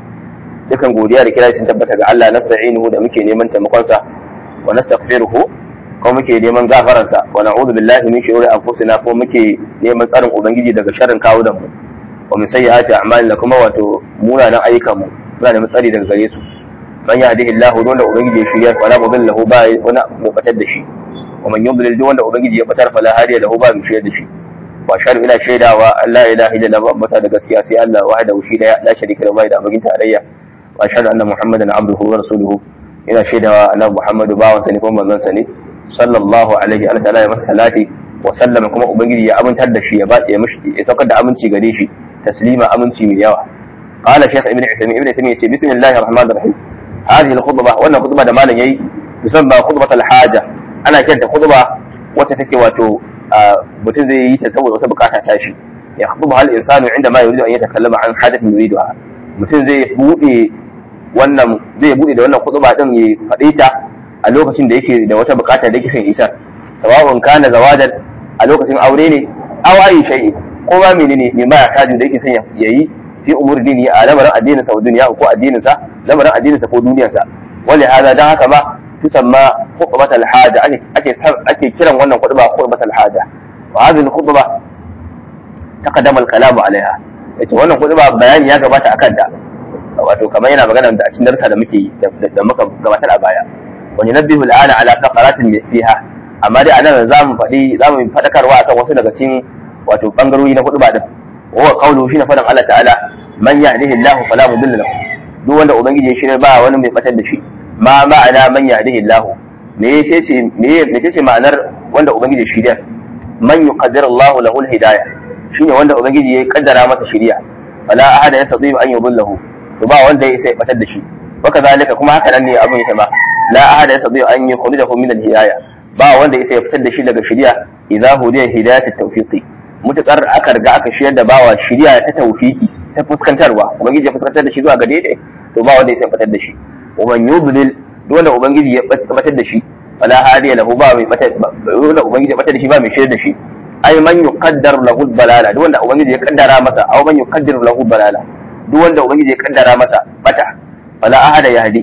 dukan godiya da kira sun tabbata ga Allah nasta'inuhu da muke neman taimakon sa wa nastaghfiruhu ko muke neman gafaran sa wa na'udhu billahi min shururi anfusina ko muke neman tsarin ubangiji daga sharrin kawunan mu wa min sayyiati a'malina kuma wato munanan ayyukan mu za da matsari daga gare su man yahdihi Allah wanda ubangiji ya shirya fala mudilla lahu ba wani mai batar da shi wa man yudlil wanda ubangiji ya batar fala hadiya lahu ba mai shirya da shi wa shar ila shaidawa Allah ilaha illa Allah bata da gaskiya sai Allah wahdahu shi da la sharika lahu da abin tarayya wa ashhadu anna muhammadan abduhu wa rasuluhu ina shaidawa annabi muhammadu bawan sa ne kuma manzon sa ne sallallahu alaihi wa sallam ya masa salati wa sallama kuma ubangiji ya amintar da shi ya ba ya mishi ya saukar da aminci gare shi taslima aminci mai yawa قال شيخ ابن تيمية بسم الله الرحمن الرحيم هذه الخطبة وانا خطبة ده مالا يي تسمى خطبة الحاجة انا كنت خطبة وتتكي واتو بتنزي يتسوي وتبقى تاشي يخطبها الانسان عندما يريد ان يتكلم عن حدث يريدها بتنزي بودي wannan zai bude da wannan khutba din ya fade ta a lokacin da yake da wata bukata da yake son isa sawa'un kana zawajan a lokacin aure ne aw ayi shay'i ko ba menene ne ma ya kaji da yake son yayi fi umur dini a lamarin addinin sa duniya ko addinin sa lamarin addinin sa ko duniyar sa wala hada dan haka ba tusamma khutbat al-haja ake kiran wannan khutba khutbat al-haja wa hadhihi al-khutba taqaddama al-kalam alaiha yace wannan khutba bayani ya gabata akan da wato kamar yana magana da cikin darasa da muke da muka gabatar a baya wani nabbihu al-ana ala faqaratin fiha amma dai anan zamu fadakarwa akan wasu daga cikin wato bangarori na khutba din وهو قوله شيء فدان الله تعالى من يهده الله فلا مضل له duk wanda ubangiji ya shirya ba wani mai batar da shi ma ma'ana man yahdihi Allah me yace ma'anar wanda ubangiji ya shirya man yuqaddir Allah lahu al-hidayah shine wanda ubangiji ya kaddara masa shiriya fala ahada yastati an yudillahu to ba wanda ya sai batar da shi waka zalika kuma haka nan ne abin yake ba la ahada yastati an yukhrijahu min al-hidayah ba wanda ya sai fitar da shi daga shiriya idza hudiya hidayat at-tawfiqi mutakar aka riga aka shirya da bawa shiriya ta tawfiki ta fuskantarwa ubangiji ya fuskantar da shi zuwa ga daidai to ba wanda ya san fitar da shi uban yudlil dole ubangiji ya batar da shi fala hadiya lahu ba mai batar dole ubangiji ya batar da shi ba mai shirya da shi ay man yuqaddar lahu balala duk wanda ubangiji ya kaddara masa aw man yuqaddir lahu balala duk wanda ubangiji ya kaddara masa bata fala ahada yahdi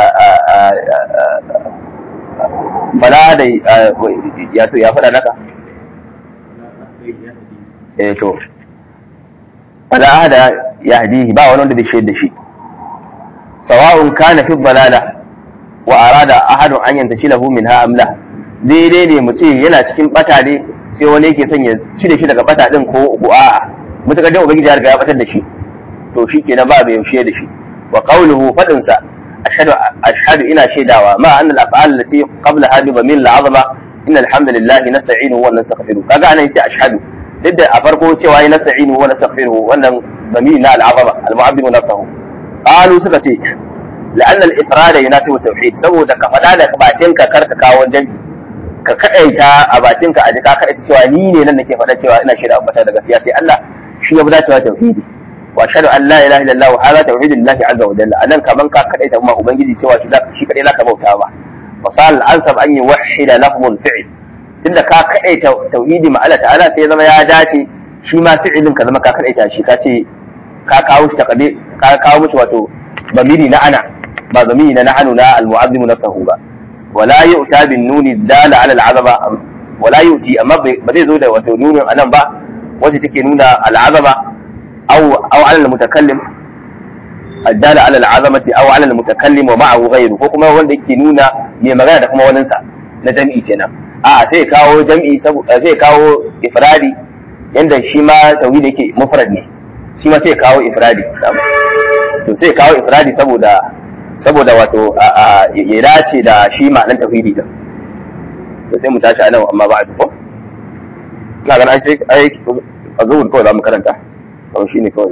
fala hada ya fada naka to wala ahada yahdihi ba wani wanda zai shaida shi sawa'un kana fi dalala wa arada ahadun an yantashilahu minha am la daidai ne mu ce yana cikin bata ne sai wani yake son ya cire shi daga bata din ko a'a mutakar da ubangiji ya riga ya batar da shi to shi kenan ba bai yaushe da shi wa qawluhu fadin sa ashhadu ina shaidawa ma anna al-af'al allati qabla hadhi dhamir al-'azama inna alhamdulillahi nasta'inuhu wa nastaghfiruh kaga anan yace ashhadu duk da a farko cewa ya nasta'inuhu wa nastaghfiruh wannan dhamir na al-'azama al-mu'abbiru nafsuhu qalu suka ce la'anna al-ifrad yunasibu tauhid saboda ka fada da bakinka karka kawo jami ka kadaita a bakinka a jika kadaita cewa ni ne nan nake fada cewa ina shaida abata da gaskiya sai Allah shi ya bada cewa tauhidi wa ashhadu an la ilaha illallah wa hadha tauhidullahi azza wa jalla anan kaman ka kadaita ma ubangiji cewa shi kadai zaka bauta ba fasal ansab an yuwahhida lafzul fi'l tunda ka kadaita tauhidi ma Allah ta'ala sai ya zama ya dace shi ma fi'ilin ka zama ka kadaita shi ka ce ka kawo shi taqdir ka kawo mishi wato bamiri na ana ba bamiri na nahnu na al-mu'azzimu nafsuhu ba wala yu'ta bin nuni dala ala al-'azama wala yu'ti amma ba zai zo da wato nunin anan ba wacce take nuna al-'azama aw ala al-mutakallim الدالة على العظمة أو على المتكلم ومعه غيره ko kuma wanda yake nuna mai magana da kuma waninsa na jam'i kenan sai kawo jam'i zai kawo ifradi yanda shi ma tauhid yake mufrad ne shi ma sai kawo ifradi to sai kawo ifradi saboda wato ya dace da shi ma'anar tauhidi din to sai mu tashi anan amma ba'du ko ina ganin ai azur ko za mu karanta to shine kawai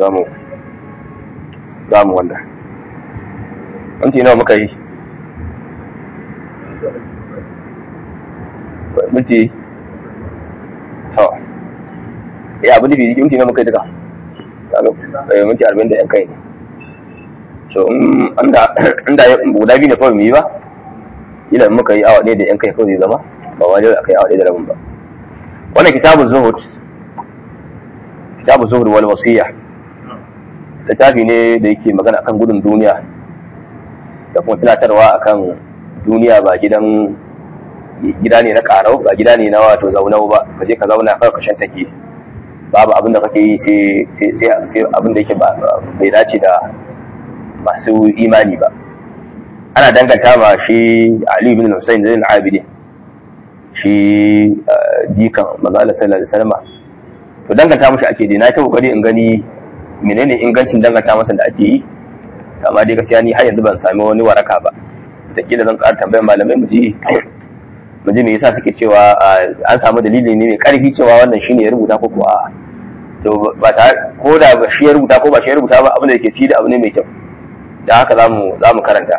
za mu wanda minti nawa muka yi minti to ya abu da biyu minti nawa muka yi duka minti 40 da yan kai ne so inda guda biyu ne kawai mu yi ba idan muka yi awa ɗaya da yan kai kawai zai zama ba wajen aka yi awa ɗaya da rabin ba wannan kitabun zuhud wal wasiyya littafi ne da yake magana akan gudun duniya da kuma tunatarwa akan duniya ba gida ne na karau ba gida ne na wato zaunau ba ka je ka zauna kawai ka shan take babu abin da kake yi sai abin da yake bai dace da masu imani ba ana danganta ma shi Ali ibn Husayn Zain al-Abidin shi jikan manzo Allah sallallahu alaihi wasallam to danganta mushi ake dai na ta kokari in gani menene ingancin danganta masa da ake yi amma dai gaskiya ni har yanzu ban sami wani waraka ba da kila zan ƙara tambayar malamai mu ji me yasa suke cewa an samu dalili ne mai karfi cewa wannan shine ya rubuta ko kuwa to ba ta ko da shi ya rubuta ko ba shi ya rubuta ba abin da yake ci da abu ne mai kyau dan haka zamu karanta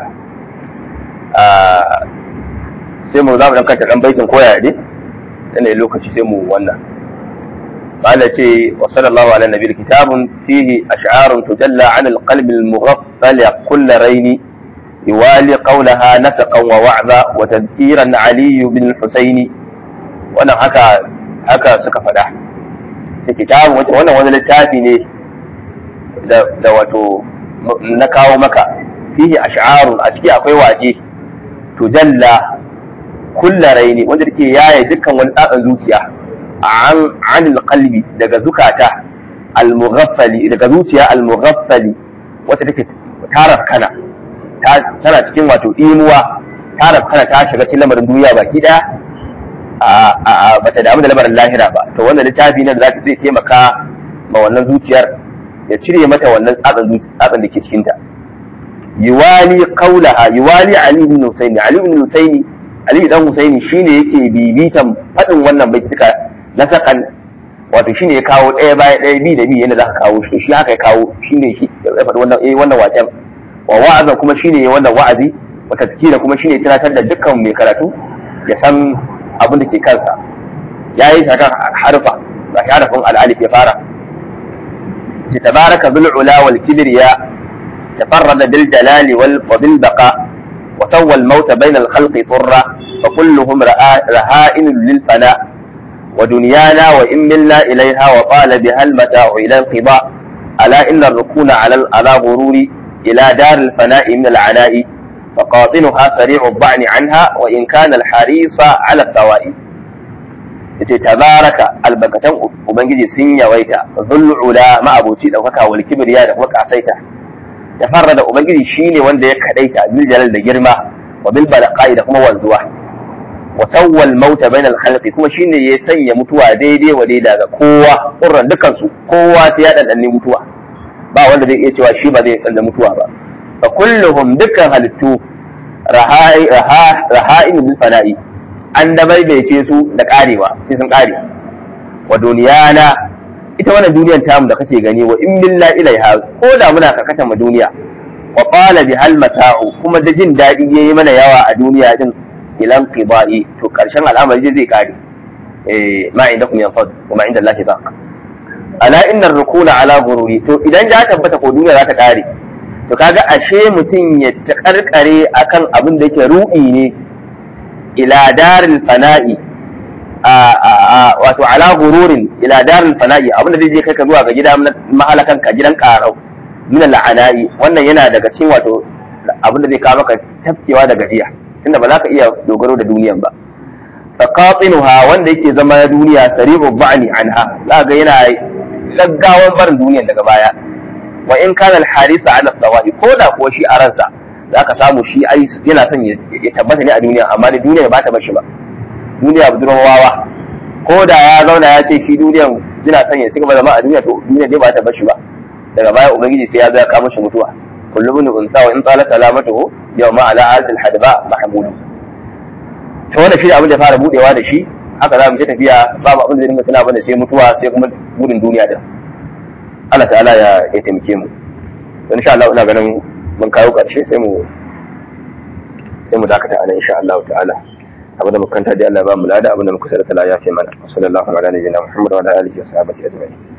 sai mu zamu dan kanta dan baitin koya dai dan lokaci sai mu wannan قال وصلى الله على النبي كتاب فيه أشعار تجلى عن القلب المغفل كل رين يوالي قولها نفقا ووعظا وتذكيرا علي بن الحسين وانا هكا سكفدا كتاب وانا littafi ne da wato na kawo maka fihi ash'arun a ciki akwai waje tujalla kullu raini wanda take yaye dukkan wani tsatsan zuciya an alqalbi daga zukata almughaffali daga zuciya almughaffali wata take tarar kana tana cikin wato imuwa tarar kana ta shiga cikin lamarin duniya baki daya bata damu da lamarin lahira ba to wannan littafi nan zai taimaka ma wannan zuciyar ya cire mata wannan tsatsan da ke cikin ta yuwali qawlaha yuwali ali ibn husaini ali dan husaini shine yake bibitan fadin wannan baituka na sakan wato shine ya kawo ɗaya baya ɗaya bi da bi yadda zaka kawo shi shi haka ya kawo shine shi ya faɗi wannan waƙen wa wa'aza kuma shine ya wannan wa'azi wa tazkira kuma shine tunatar da dukkan mai karatu ya san abin da ke kansa yayi shi kan harfa ba harfin al-alif ya fara ji tabaraka bil ula wal kibriya tafarrada bil jalali wal bil baqa wa sawwa al-maut bayna al-khalqi turra fa kulluhum raha'in lil fana ودنيانا وإن ملنا إليها وطال بها المتاع إلى انقضاء ألا إن الركون على غرور إلى دار الفناء من العناء فقاطنها سريع الضعن عنها وإن كان الحريص على الثوائي yace tabaraka albakatan ubangiji sun yawaita zul'ula ma'abuci daukaka wal kibriya da kuma kasaita tafarrada ubangiji shine wanda ya kadaita bil jalal da girma wa bil balaqai da kuma wanzuwa wa sawwal mauta bainal khalqi kuma shine ya sanya mutuwa daidai wa daida ga kowa qurran dukan su kowa sai ya danne mutuwa ba wanda zai iya cewa shi ba zai danne mutuwa ba fa kulluhum dukkan halittu raha'in bil fana'i an dabaibaice su da karewa sai sun kare wa duniyana ita wannan duniyar tamu da kake gani wa in billa ilaiha ko da muna karkata ma duniya wa qala bi hal mata'u kuma da jin dadi yayi mana yawa a duniya din ilan qibai to karshen al'amari zai kare ma indakum yanfad wa ma inda Allah baq ala inna ar-rukuna ala ghururi to idan ya tabbata ko duniya za ta kare to kaga ashe mutum ya takarkare akan abin da yake ru'i ne ila daril fana'i wato ala gururin ila daril fana'i abinda zai je kai ka zuwa ga gida mahalakan ka gidan karau min al'ana'i wannan yana daga cikin wato abinda zai kawo maka tafkewa da gajiya tunda ba za ka iya dogaro da duniyan ba faqatinuha wanda yake zama duniya sari'u ba'ni anha za ga yana gaggawan barin duniyan daga baya wa in kana al-harisa ala sawa'i ko da kuwa shi a ransa za ka samu shi ai yana son ya tabbata ne a duniya amma da duniya ba ta bashi ba duniya budurwar wawa ko da ya zauna ya ce shi duniyan yana son ya cigaba zama a duniya to duniya dai ba ta bashi ba daga baya ubangiji sai ya zo ya kama shi mutuwa kullu bin unsa wa in tsala salamatuhu yawma ala alil hadba mahmud to wannan shi abin da fara budewa da shi haka za mu ta tafiya babu abin da zai dinga tana bane sai mutuwa sai kuma gudun duniya din Allah ta'ala ya taimake mu insha Allah ina ganin mun kawo ƙarshe sai mu dakata anan insha Allah ta'ala abinda muka kanta dai Allah ya ba mu lada abinda muka sarata la ya fi mana sallallahu alaihi wa sallam Muhammad wa alihi wa sahbihi ajma'in